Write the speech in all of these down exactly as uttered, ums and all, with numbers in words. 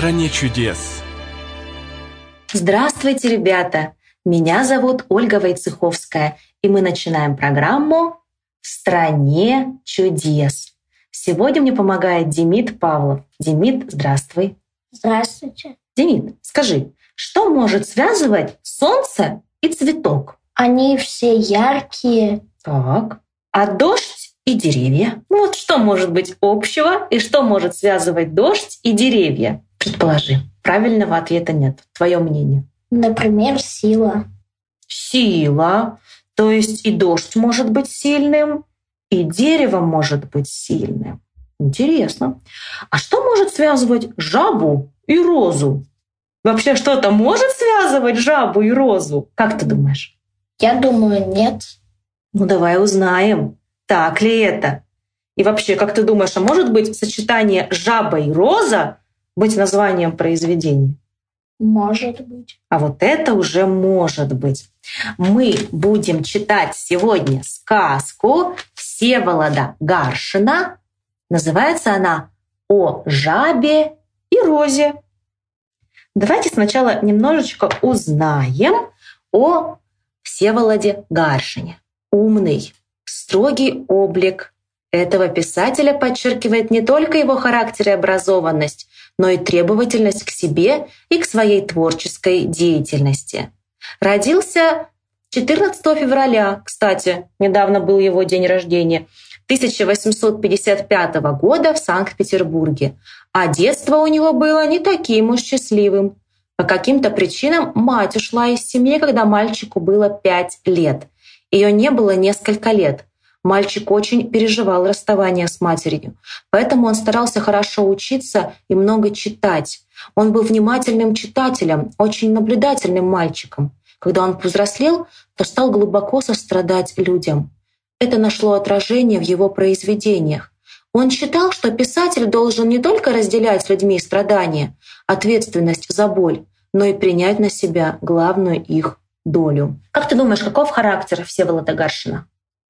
стране чудес. Здравствуйте, ребята! Меня зовут Ольга Войцеховская, и мы начинаем программу «В стране чудес». Сегодня мне помогает Демид Павлов. Демид, здравствуй. Здравствуйте. Демид, скажи, что может связывать солнце и цветок? Они все яркие. Так. А дождь и деревья? Ну вот что может быть общего и что может связывать дождь и деревья? Предположи. Правильного ответа нет. Твое мнение. Например, сила. Сила. То есть и дождь может быть сильным, и дерево может быть сильным. Интересно. А что может связывать жабу и розу? Вообще что-то может связывать жабу и розу? Как ты думаешь? Я думаю, нет. Ну давай узнаем, так ли это. И вообще, как ты думаешь, а может быть сочетание жаба и роза быть названием произведения? Может быть. А вот это уже может быть. Мы будем читать сегодня сказку Всеволода Гаршина. Называется она «О жабе и розе». Давайте сначала немножечко узнаем о Всеволоде Гаршине. Умный, строгий облик этого писателя подчеркивает не только его характер и образованность, но и требовательность к себе и к своей творческой деятельности. Родился четырнадцатого февраля, кстати, недавно был его день рождения, тысяча восемьсот пятьдесят пятого года в Санкт-Петербурге. А детство у него было не таким уж счастливым. По каким-то причинам мать ушла из семьи, когда мальчику было пять лет. Ее не было несколько лет. Мальчик очень переживал расставание с матерью, поэтому он старался хорошо учиться и много читать. Он был внимательным читателем, очень наблюдательным мальчиком. Когда он повзрослел, то стал глубоко сострадать людям. Это нашло отражение в его произведениях. Он считал, что писатель должен не только разделять с людьми страдания, ответственность за боль, но и принять на себя главную их долю. Как ты думаешь, каков характер Всеволода Гаршина?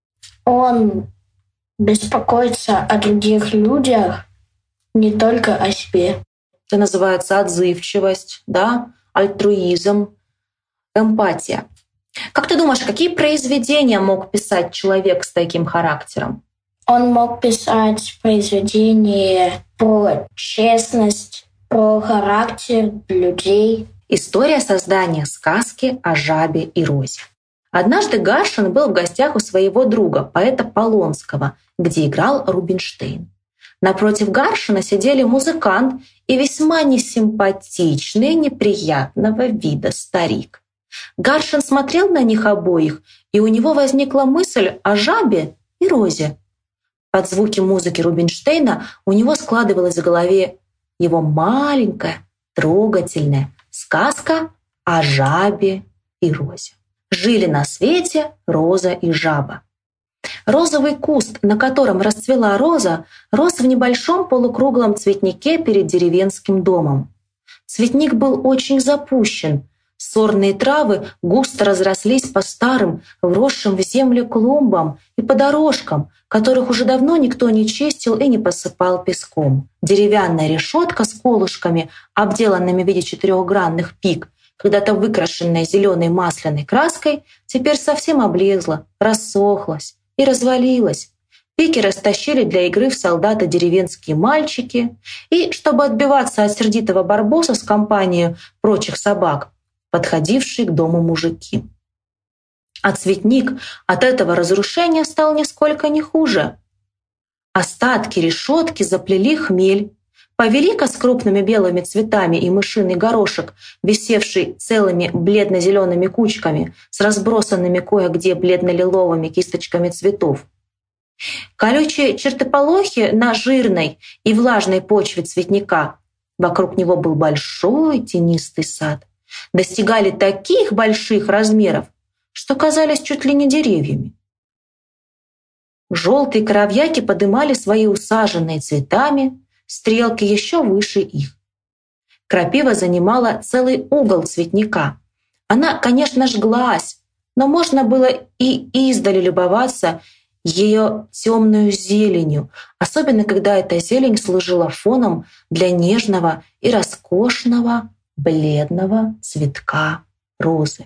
Он беспокоится о других людях, не только о себе. Это называется отзывчивость, да? Альтруизм, эмпатия. Как ты думаешь, какие произведения мог писать человек с таким характером? Он мог писать произведения про честность, про характер людей. История создания сказки о жабе и розе. Однажды Гаршин был в гостях у своего друга, поэта Полонского, где играл Рубинштейн. Напротив Гаршина сидели музыкант и весьма несимпатичный, неприятного вида старик. Гаршин смотрел на них обоих, и у него возникла мысль о жабе и розе. Под звуки музыки Рубинштейна у него складывалась в голове его маленькая, трогательная сказка о жабе и розе. Жили на свете роза и жаба. Розовый куст, на котором расцвела роза, рос в небольшом полукруглом цветнике перед деревенским домом. Цветник был очень запущен. Сорные травы густо разрослись по старым, вросшим в землю клумбам и по дорожкам, которых уже давно никто не чистил и не посыпал песком. Деревянная решетка с колышками, обделанными в виде четырехгранных пик, когда-то выкрашенная зеленой масляной краской, теперь совсем облезла, рассохлась и развалилась. Пики растащили для игры в солдата деревенские мальчики, и, чтобы отбиваться от сердитого барбоса с компанией прочих собак, подходившие к дому мужики. А цветник от этого разрушения стал нисколько не хуже. Остатки решетки заплели хмель, повелика с крупными белыми цветами и мышиный горошек, висевший целыми бледно-зелеными кучками с разбросанными кое-где бледно-лиловыми кисточками цветов. Колючие чертополохи на жирной и влажной почве цветника, вокруг него был большой тенистый сад, достигали таких больших размеров, что казались чуть ли не деревьями. Желтые коровьяки подымали свои усаженные цветами, стрелки еще выше их. Крапива занимала целый угол цветника. Она, конечно, жглась, но можно было и издали любоваться ее темную зеленью, особенно когда эта зелень служила фоном для нежного и роскошного бледного цветка розы.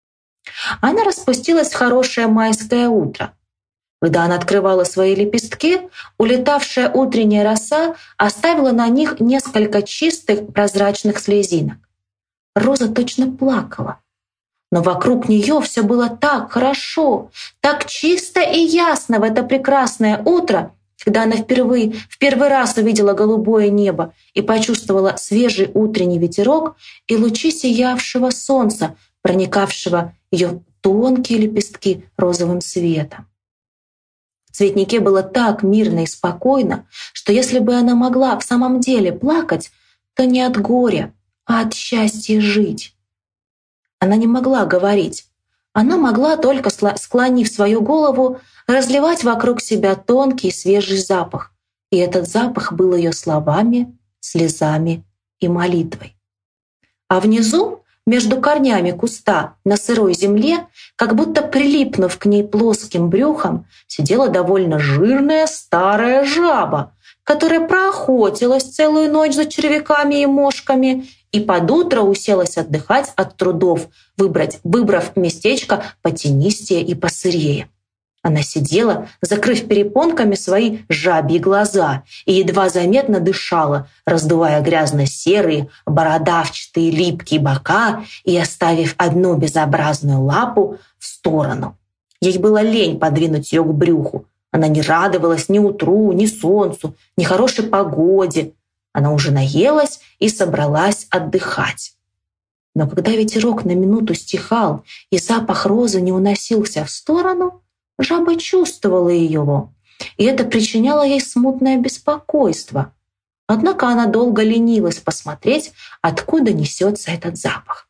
Она распустилась в хорошее майское утро. Когда она открывала свои лепестки, улетавшая утренняя роса оставила на них несколько чистых прозрачных слезинок. Роза точно плакала. Но вокруг нее все было так хорошо, так чисто и ясно в это прекрасное утро, когда она впервые, в первый раз увидела голубое небо и почувствовала свежий утренний ветерок и лучи сиявшего солнца, проникавшего в ее тонкие лепестки розовым светом. В цветнике было так мирно и спокойно, что если бы она могла в самом деле плакать, то не от горя, а от счастья жить. Она не могла говорить. Она могла, только склонив свою голову, разливать вокруг себя тонкий свежий запах. И этот запах был ее словами, слезами и молитвой. А внизу, между корнями куста, на сырой земле, как будто прилипнув к ней плоским брюхом, сидела довольно жирная старая жаба, которая проохотилась целую ночь за червяками и мошками и под утро уселась отдыхать от трудов, выбрать, выбрав местечко потенистее и посырее. Она сидела, закрыв перепонками свои жабьи глаза, и едва заметно дышала, раздувая грязно-серые, бородавчатые, липкие бока и оставив одну безобразную лапу в сторону. Ей было лень подвинуть ее к брюху. Она не радовалась ни утру, ни солнцу, ни хорошей погоде. Она уже наелась и собралась отдыхать. Но когда ветерок на минуту стихал и запах розы не уносился в сторону, жаба чувствовала его, и это причиняло ей смутное беспокойство. Однако она долго ленилась посмотреть, откуда несется этот запах.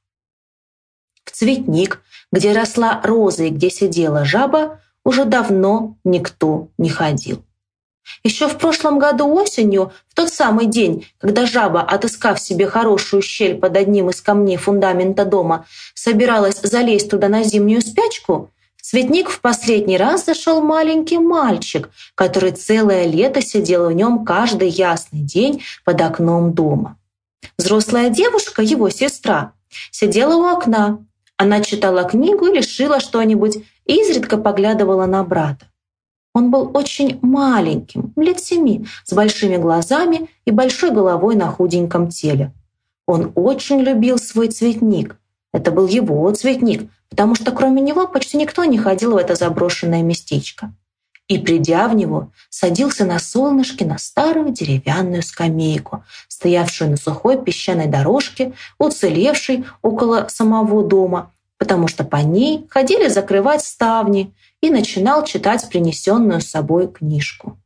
В цветник, где росла роза и где сидела жаба, уже давно никто не ходил. Еще в прошлом году осенью, в тот самый день, когда жаба, отыскав себе хорошую щель под одним из камней фундамента дома, собиралась залезть туда на зимнюю спячку, в цветник в последний раз зашел маленький мальчик, который целое лето сидел в нем каждый ясный день под окном дома. Взрослая девушка, его сестра, сидела у окна. Она читала книгу или шила что-нибудь и изредка поглядывала на брата. Он был очень маленьким, лет семи, с большими глазами и большой головой на худеньком теле. Он очень любил свой цветник. Это был его цветник, потому что кроме него почти никто не ходил в это заброшенное местечко. И, придя в него, садился на солнышке на старую деревянную скамейку, стоявшую на сухой песчаной дорожке, уцелевшей около самого дома, потому что по ней ходили закрывать ставни, и начинал читать принесенную с собой книжку.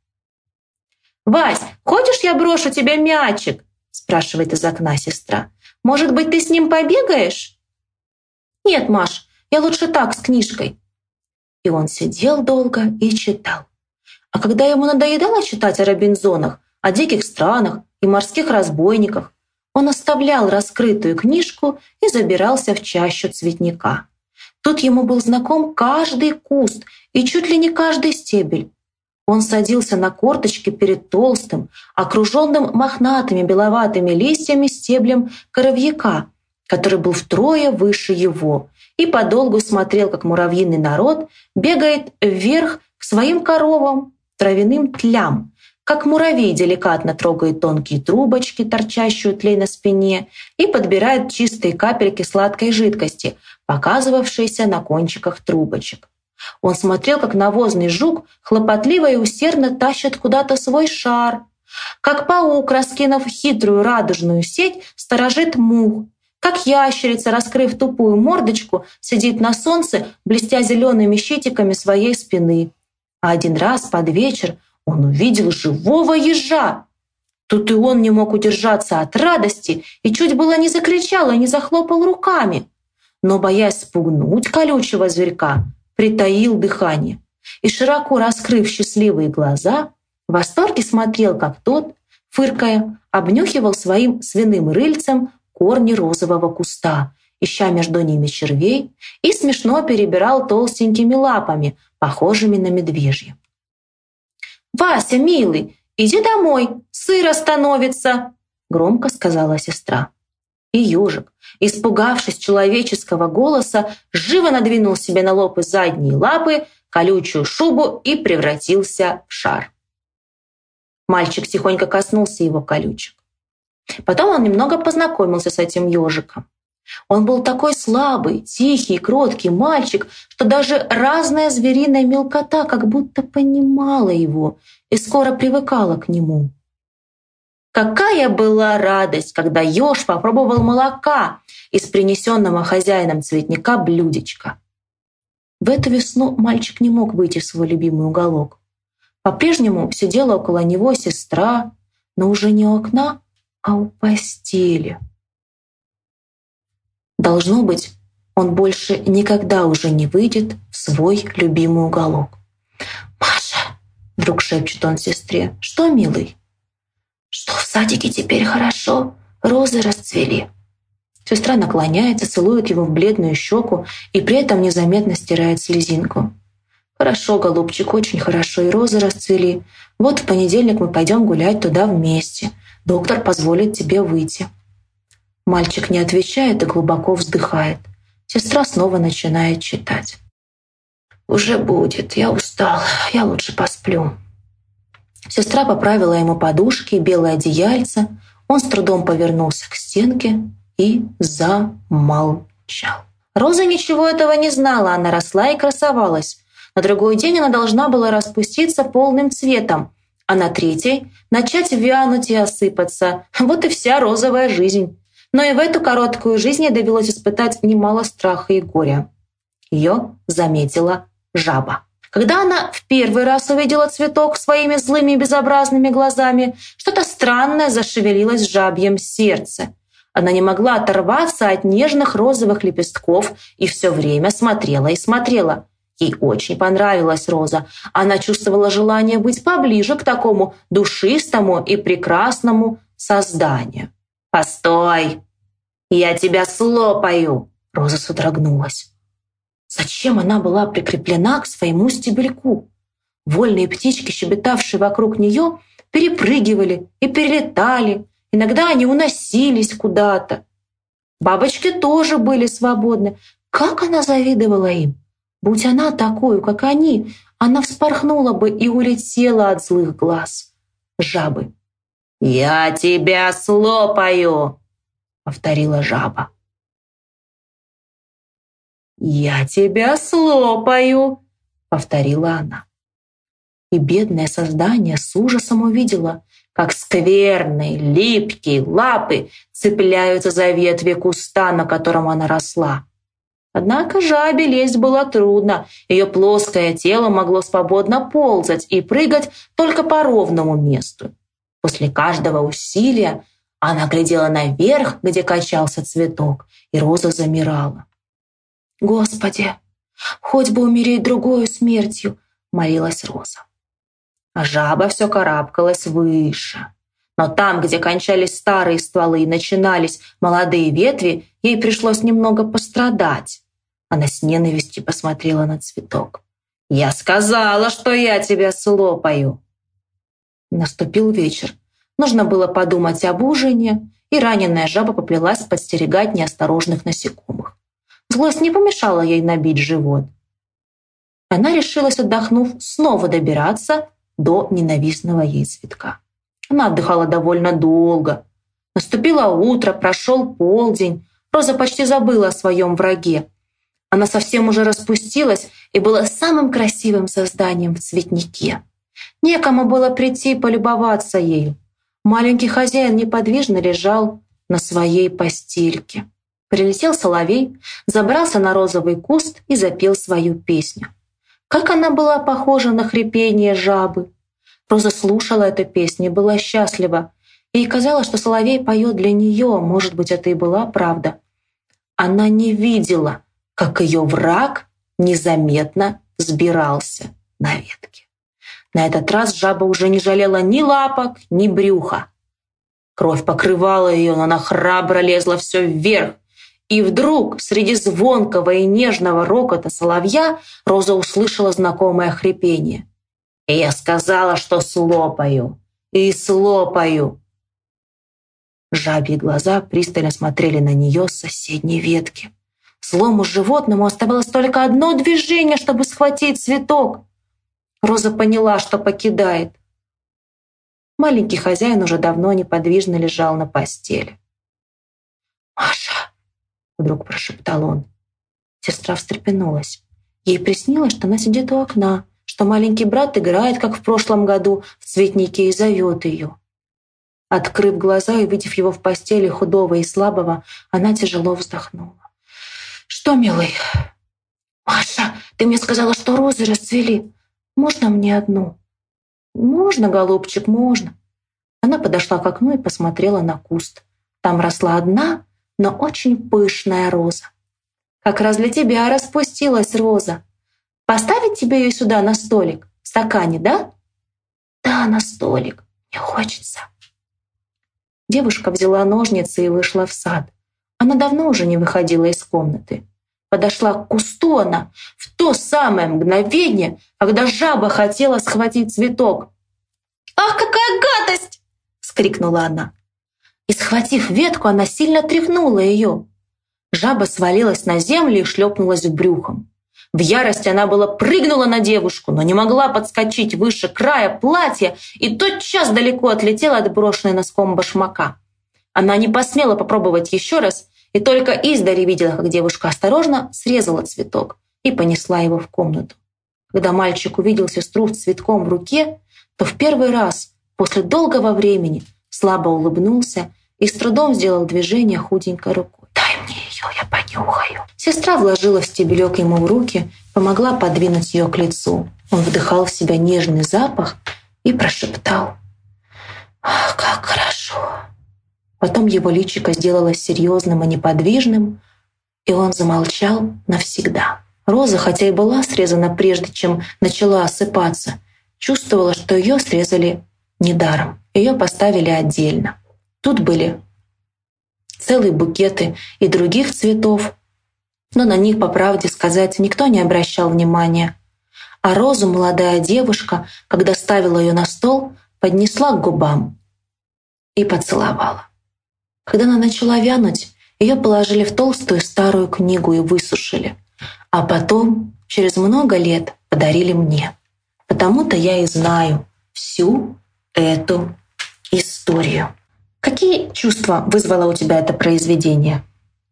«Вась, хочешь, я брошу тебе мячик?» спрашивает из окна сестра. «Может быть, ты с ним побегаешь?» «Нет, Маш, я лучше так, с книжкой». И он сидел долго и читал. А когда ему надоедало читать о Робинзонах, о диких странах и морских разбойниках, он оставлял раскрытую книжку и забирался в чащу цветника. Тут ему был знаком каждый куст и чуть ли не каждый стебель. Он садился на корточки перед толстым, окруженным мохнатыми беловатыми листьями стеблем коровьяка, который был втрое выше его, и подолгу смотрел, как муравьиный народ бегает вверх к своим коровам, травяным тлям, как муравей деликатно трогает тонкие трубочки, торчащие у тлей на спине, и подбирает чистые капельки сладкой жидкости, показывавшиеся на кончиках трубочек. Он смотрел, как навозный жук хлопотливо и усердно тащит куда-то свой шар, как паук, раскинув хитрую радужную сеть, сторожит мух, как ящерица, раскрыв тупую мордочку, сидит на солнце, блестя зелеными щитиками своей спины. А один раз под вечер он увидел живого ежа. Тут и он не мог удержаться от радости и чуть было не закричал и не захлопал руками. Но, боясь спугнуть колючего зверька, притаил дыхание и, широко раскрыв счастливые глаза, в восторге смотрел, как тот, фыркая, обнюхивал своим свиным рыльцем корни розового куста, ища между ними червей, и смешно перебирал толстенькими лапами, похожими на медвежьи. «Вася, милый, иди домой, сыро становится!» громко сказала сестра. И ежик, испугавшись человеческого голоса, живо надвинул себе на лоб и задние лапы колючую шубу и превратился в шар. Мальчик тихонько коснулся его колючек. Потом он немного познакомился с этим ежиком. Он был такой слабый, тихий, кроткий мальчик, что даже разная звериная мелкота как будто понимала его и скоро привыкала к нему. Какая была радость, когда еж попробовал молока из принесенного хозяином цветника блюдечка. В эту весну мальчик не мог выйти в свой любимый уголок. По-прежнему сидела около него сестра, но уже не у окна, а у постели. Должно быть, он больше никогда уже не выйдет в свой любимый уголок. «Маша!» — вдруг шепчет он сестре. «Что, милый?» «Что в садике теперь хорошо, розы расцвели». Сестра наклоняется, целует его в бледную щеку и при этом незаметно стирает слезинку. «Хорошо, голубчик, очень хорошо, и розы расцвели. Вот в понедельник мы пойдем гулять туда вместе. Доктор позволит тебе выйти». Мальчик не отвечает и глубоко вздыхает. Сестра снова начинает читать. «Уже будет, я устала, я лучше посплю». Сестра поправила ему подушки и белое одеяльце. Он с трудом повернулся к стенке и замолчал. Роза ничего этого не знала, она росла и красовалась. На другой день она должна была распуститься полным цветом, а на третий начать вянуть и осыпаться. Вот и вся розовая жизнь. Но и в эту короткую жизнь ей довелось испытать немало страха и горя. Ее заметила жаба. Когда она в первый раз увидела цветок своими злыми и безобразными глазами, что-то странное зашевелилось в жабьем сердце. Она не могла оторваться от нежных розовых лепестков и все время смотрела и смотрела. Ей очень понравилась роза. Она чувствовала желание быть поближе к такому душистому и прекрасному созданию. «Постой! Я тебя слопаю!» Роза содрогнулась. Зачем она была прикреплена к своему стебельку? Вольные птички, щебетавшие вокруг нее, перепрыгивали и перелетали. Иногда они уносились куда-то. Бабочки тоже были свободны. Как она завидовала им! Будь она такой, как они, она вспорхнула бы и улетела от злых глаз жабы. «Я тебя слопаю!» — повторила жаба. «Я тебя слопаю!» — повторила она. И бедное создание с ужасом увидело, как скверные, липкие лапы цепляются за ветви куста, на котором она росла. Однако жабе лезть было трудно, ее плоское тело могло свободно ползать и прыгать только по ровному месту. После каждого усилия она глядела наверх, где качался цветок, и роза замирала. «Господи, хоть бы умереть другою смертью!» — молилась роза. А жаба все карабкалась выше. Но там, где кончались старые стволы и начинались молодые ветви, ей пришлось немного пострадать. Она с ненавистью посмотрела на цветок. «Я сказала, что я тебя слопаю!» Наступил вечер. Нужно было подумать об ужине, и раненая жаба поплелась подстерегать неосторожных насекомых. Злость не помешала ей набить живот. Она решилась, отдохнув, снова добираться до ненавистного ей цветка. Она отдыхала довольно долго. Наступило утро, прошел полдень. Роза почти забыла о своем враге. Она совсем уже распустилась и была самым красивым созданием в цветнике. Некому было прийти и полюбоваться ею. Маленький хозяин неподвижно лежал на своей постельке. Прилетел соловей, забрался на розовый куст и запел свою песню. Как она была похожа на хрипение жабы! Роза слушала эту песню и была счастлива. Ей казалось, что соловей поет для нее, может быть, это и была правда. Она не видела, как ее враг незаметно взбирался на ветке. На этот раз жаба уже не жалела ни лапок, ни брюха. Кровь покрывала ее, но она храбро лезла все вверх. И вдруг, среди звонкого и нежного рокота соловья, Роза услышала знакомое хрипение. И я сказала, что слопаю. И слопаю. Жабьи глаза пристально смотрели на нее с соседней ветки. Злому животному оставалось только одно движение, чтобы схватить цветок. Роза поняла, что покидает. Маленький хозяин уже давно неподвижно лежал на постели. «Маша!» — вдруг прошептал он. Сестра встрепенулась. Ей приснилось, что она сидит у окна, что маленький брат играет, как в прошлом году, в цветнике и зовет ее. Открыв глаза и увидев его в постели худого и слабого, она тяжело вздохнула. «Что, милый?» «Маша, ты мне сказала, что розы расцвели. Можно мне одну?» «Можно, голубчик, можно». Она подошла к окну и посмотрела на куст. Там росла одна, но очень пышная роза. «Как раз для тебя распустилась роза. Поставить тебе ее сюда на столик, в стакане, да?» «Да, на столик. Мне хочется». Девушка взяла ножницы и вышла в сад. Она давно уже не выходила из комнаты. Подошла к кусту она в то самое мгновение, когда жаба хотела схватить цветок. «Ах, какая гадость!» — вскрикнула она. И, схватив ветку, она сильно тряхнула ее. Жаба свалилась на землю и шлепнулась брюхом. В ярости она была прыгнула на девушку, но не могла подскочить выше края платья и тотчас далеко отлетела от брошенной носком башмака. Она не посмела попробовать еще раз и только издали видела, как девушка осторожно срезала цветок и понесла его в комнату. Когда мальчик увидел сестру с цветком в руке, то в первый раз после долгого времени слабо улыбнулся и с трудом сделал движение худенькой рукой. «Дай мне ее, я понюхаю». Сестра вложила стебелек ему в руки, помогла подвинуть ее к лицу. Он вдыхал в себя нежный запах и прошептал: «Ах, как хорошо!» Потом его личико сделалось серьезным и неподвижным, и он замолчал навсегда. Роза, хотя и была срезана прежде, чем начала осыпаться, чувствовала, что ее срезали недаром. Ее поставили отдельно. Тут были целые букеты и других цветов, но на них, по правде сказать, никто не обращал внимания. А розу молодая девушка, когда ставила ее на стол, поднесла к губам и поцеловала. Когда она начала вянуть, ее положили в толстую старую книгу и высушили. А потом, через много лет, подарили мне. Потому-то я и знаю всю эту историю. Какие чувства вызвало у тебя это произведение?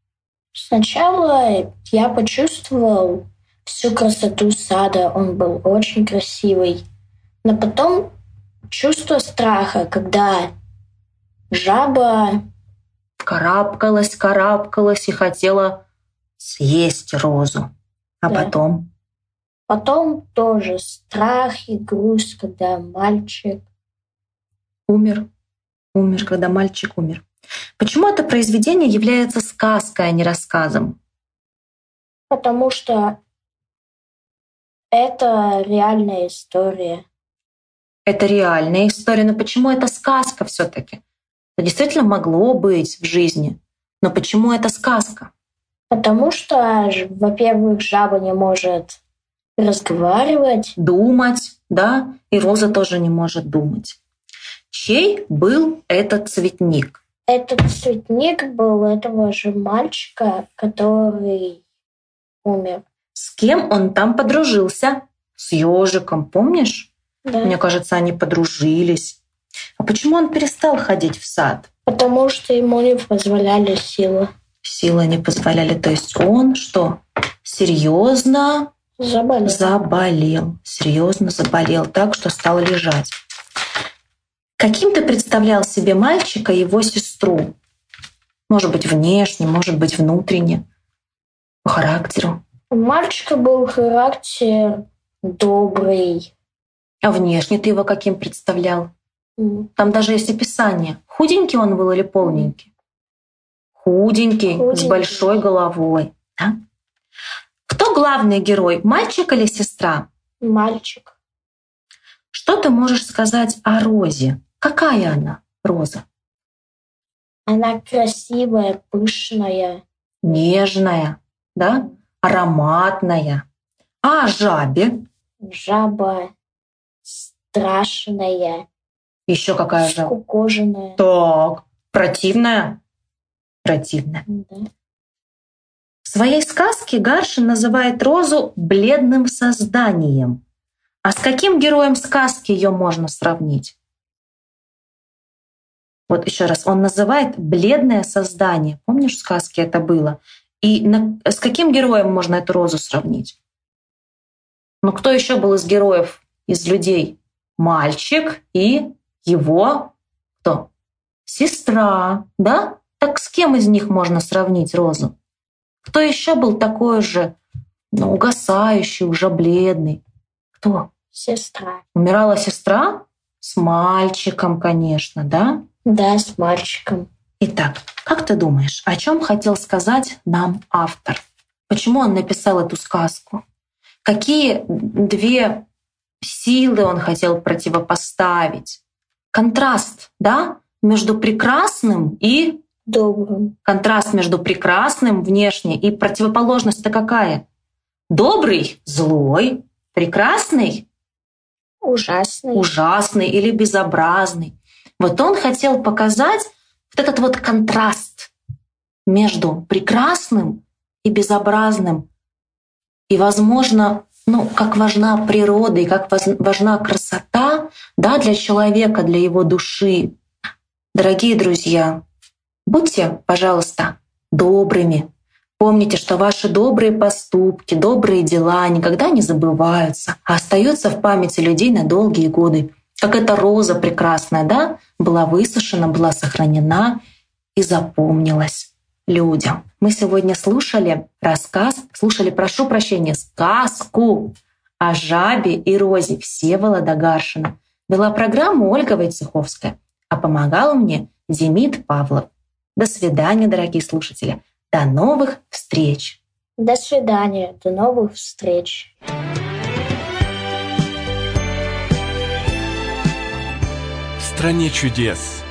Сначала я почувствовал всю красоту сада, он был очень красивый. Но потом чувство страха, когда жаба карабкалась, карабкалась и хотела съесть розу. А Да. потом? Потом тоже страх и грусть, когда мальчик Умер. Умер, когда мальчик умер. Почему это произведение является сказкой, а не рассказом? Потому что это реальная история. Это реальная история, но почему это сказка все-таки? Это действительно могло быть в жизни, но почему это сказка? Потому что, ж- во-первых, жаба не может разговаривать. Думать, да, и Роза тоже не может думать. Чей был этот цветник? Этот цветник был этого же мальчика, который умер. С кем он там подружился? С ежиком, помнишь? Да. Мне кажется, они подружились. А почему он перестал ходить в сад? Потому что ему не позволяли силы. Силы не позволяли. То есть он что? Серьезно Заболел. заболел. Серьезно заболел так, что стал лежать. Каким ты представлял себе мальчика и его сестру? Может быть, внешне, может быть, внутренне, по характеру. У мальчика был характер добрый. А внешне ты его каким представлял? М, Там даже есть описание. Худенький он был или полненький? Худенький, с Худенький. большой головой. Да? Кто главный герой, мальчик или сестра? Мальчик. Что ты можешь сказать о Розе? Какая она, Роза? Она красивая, пышная. Нежная, да? Ароматная. А о жабе? Жаба страшная, Еще какая же? скукоженная. Так, противная? Противная. Да. В своей сказке Гаршин называет розу бледным созданием. А с каким героем сказки ее можно сравнить? Вот еще раз, он называет бледное создание. Помнишь, в сказке это было? И на, с каким героем можно эту розу сравнить? Ну, кто еще был из героев, из людей? Мальчик и его кто? Сестра, да? Так с кем из них можно сравнить розу? Кто еще был такой же, ну, угасающий, уже бледный? Кто? Сестра. Умирала сестра? С мальчиком, конечно, да? Да, с мальчиком. Итак, как ты думаешь, о чем хотел сказать нам автор? Почему он написал эту сказку? Какие две силы он хотел противопоставить? Контраст, да, между прекрасным и... Добрым. Контраст между прекрасным внешне и противоположность-то какая? Добрый — злой, прекрасный — Ужасный. ужасный или безобразный. Вот он хотел показать вот этот вот контраст между прекрасным и безобразным. И, возможно, ну, как важна природа и как важна красота, да, для человека, для его души. Дорогие друзья, будьте, пожалуйста, добрыми. Помните, что ваши добрые поступки, добрые дела никогда не забываются, а остаются в памяти людей на долгие годы. Как эта роза прекрасная, да, была высушена, была сохранена и запомнилась людям. Мы сегодня слушали рассказ, слушали, прошу прощения, сказку о жабе и розе Всеволода Гаршина. Вела программу Ольга Войцеховская, а помогал мне Демид Павлов. До свидания, дорогие слушатели. До новых встреч. До свидания. До новых встреч. В стране чудес